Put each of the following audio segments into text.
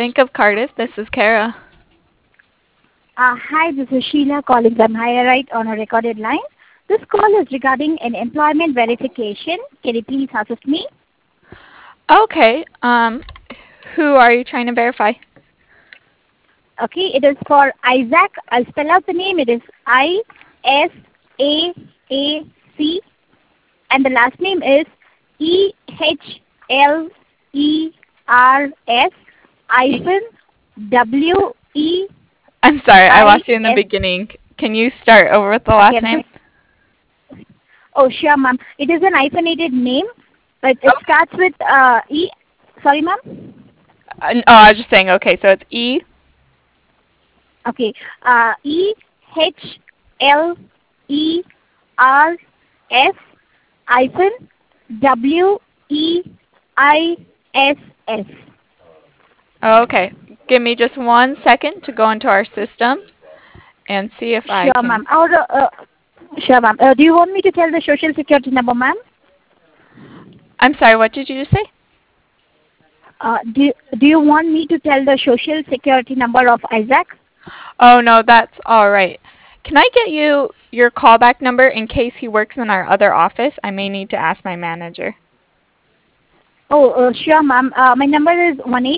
Bank of Cardiff. This is Kara. Hi, this is Sheila calling from HireRight on a recorded line. This call is regarding an employment verification. Can you please assist me? Okay. Who are you trying to verify? Okay, it is for Isaac. I'll spell out the name. It is ISAAC, and the last name is EHLERS hyphen WEIS. I'm sorry, I lost you in the beginning. Can you start over with the last name? Oh, sure, ma'am. It is an hyphenated name, but it starts with E. Sorry, ma'am? I was just saying, okay, so it's E. Okay. EHLERS hyphen WEISS. Okay. Give me just 1 second to go into our system and see if I Sure, can. ma'am. Sure, ma'am. Do you want me to tell the social security number, ma'am? I'm sorry, what did you just say? Do you want me to tell the social security number of Isaac? Oh, no, that's all right. Can I get you your callback number in case he works in our other office? I may need to ask my manager. Oh, sure, ma'am. My number is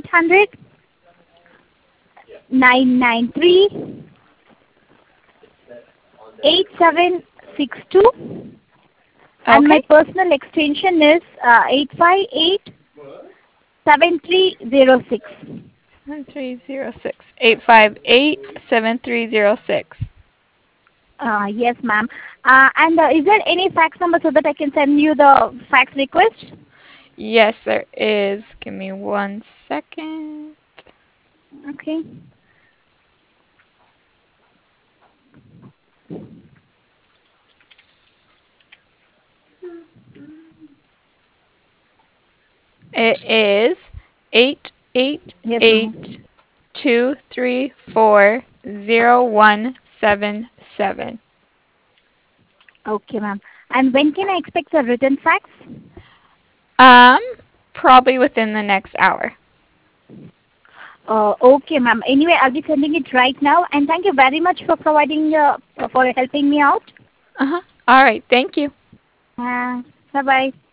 1-800-993-8762, and my Okay. personal extension is 858-7306. 7306. 858-7306. Yes, ma'am. And is there any fax number so that I can send you the fax request? Yes, there is. Give me 1 second. Okay. It is eight eight Yes, eight ma'am. 234-0177. Okay, ma'am. And when can I expect the written fax? Um, Probably within the next hour. Okay, ma'am. Anyway, I'll be sending it right now. And thank you very much for for helping me out. Uh-huh. All right. Thank you. Uh, Bye-bye.